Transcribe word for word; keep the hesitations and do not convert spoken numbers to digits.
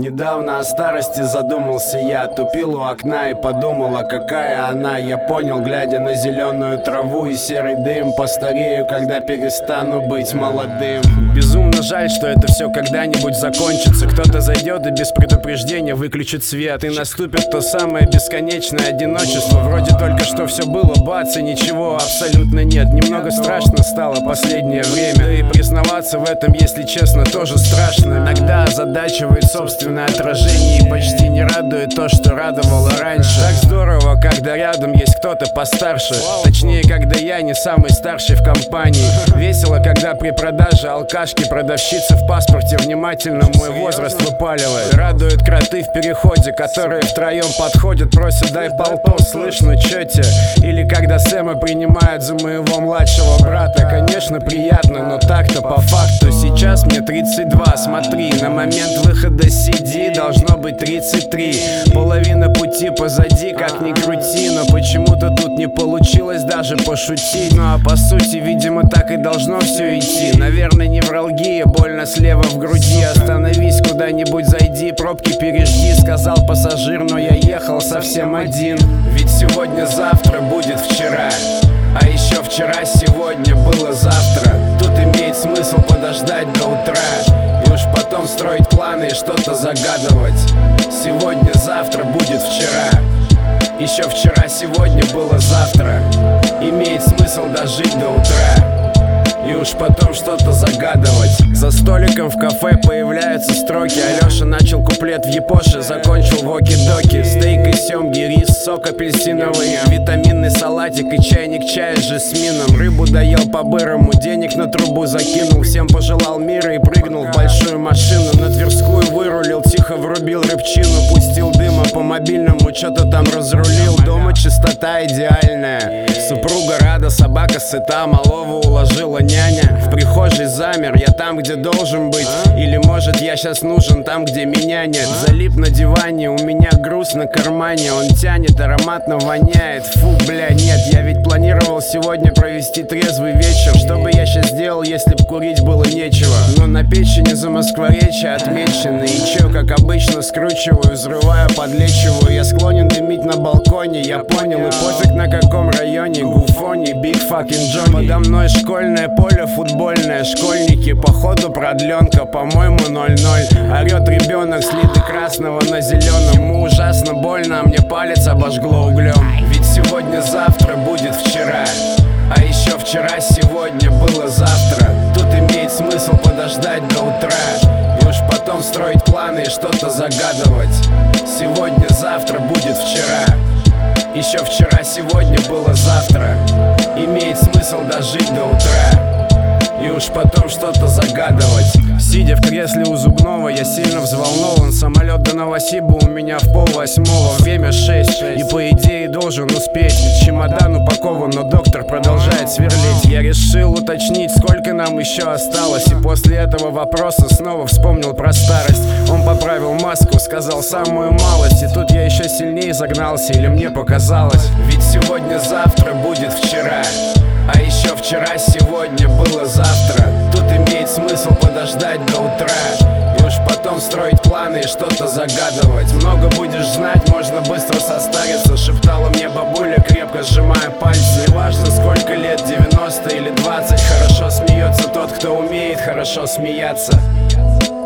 Недавно о старости задумался я, тупил у окна и подумала, какая она. Я понял, глядя на зеленую траву и серый дым, постарею, когда перестану быть молодым. Безумно жаль, что это все когда-нибудь закончится. Кто-то зайдет и без предупреждения выключит свет, и наступит то самое бесконечное одиночество. Вроде только что все было, бац, и ничего абсолютно нет. Немного страшно стало последнее время, да и признаваться в этом, если честно, тоже страшно. Иногда озадачивает собственное отражение, и почти не радует то, что радовало раньше. Так здорово, когда рядом есть кто-то постарше, точнее, когда я не самый старший в компании. Весело, когда при продаже алкашки продавщица в паспорте внимательно мой возраст выпаливает. Радуют кроты в переходе, которые втроем подходят, просят: дай полтос, слышь, ну чё те? Или когда Сэма принимают за моего младшего брата. Конечно, приятно, но так-то по факту. Сейчас мне тридцать два, смотри, на момент выхода си ди должно быть тридцать три. Половина пути позади, как ни крути, но почему-то тут не получилось даже пошутить. Ну а по сути, видимо, так и должно все идти. Наверное, невралгия, больно слева в груди. Остановись куда-нибудь, зайди, пробки пережди, сказал пассажир, но я ехал совсем один. Ведь сегодня-завтра будет вчера, а еще вчера сегодня было завтра. Тут имеет смысл подождать до утра и уж потом строить планы и что-то загадывать. Сегодня-завтра будет вчера, еще вчера сегодня было завтра. Имеет смысл дожить до утра и уж потом что-то загадывать. За столиком в кафе появляются строки. Алёша начал куплет в япоше, закончил в оки-доки. Стейк из сёмги, рис, сок апельсиновый, витаминный салатик и чайник чая с жасмином. Рыбу доел по-бырому, денег на трубу закинул, всем пожелал мира и прыгнул в большую машину. На Тверскую вырулил, тихо врубил рыбчину, пустил дыма по мобильному, что-то там разрулил. Дома чистота идеальная, супруга рада, собака сыта, малого уложила няня. В прихожей замер, я там, где должен быть. Или может я сейчас нужен там, где меня нет. Залип на диване, у меня груз на кармане. Он тянет, ароматно воняет. Фу, бля, нет, я ведь планировал сегодня провести трезвый вечер. Что бы я сейчас сделал, если б курить было нечего? Но на печени за Москворечье отмечены. И чё, как обычно, скручиваю, взрываю, подлечиваю. Я склонен дымить на балконе, я понял. И пофиг на каком районе, Гуфони, Биг факин Джонни. Подо мной школьное поле футбольное, школьники, походу продленка, по-моему ноль-ноль. Орет ребенок, слитый красного на зеленом. Ему ужасно больно, а мне палец обожгло углем. Ведь сегодня-завтра будет вчера, а еще вчера сегодня было завтра. Тут имеет смысл подождать до утра и уж потом строить планы и что-то загадывать. Сегодня-завтра будет вчера, еще вчера сегодня было завтра. Имеет смысл дожить до утра и уж потом что-то загадывать. Сидя в кресле у зубного, я сильно взволнован. Самолет до Новосиба у меня в полвосьмого. Время шесть, и по идее должен успеть. Чемодан упакован, но доктор продолжает сверлить. Я решил уточнить, сколько нам еще осталось, и после этого вопроса снова вспомнил про старость. Он поправил маску, сказал самую малость, и тут я еще сильнее загнался, или мне показалось. Ведь сегодня-завтра будет вчера, а еще вчера сегодня было завтра. Тут имеет смысл подождать до утра и уж потом строить планы и что-то загадывать. Много будешь знать, можно быстро состариться, шептала мне бабуля, крепко сжимая пальцы. Неважно сколько лет, девяносто или двадцать, хорошо смеется тот, кто умеет хорошо смеяться.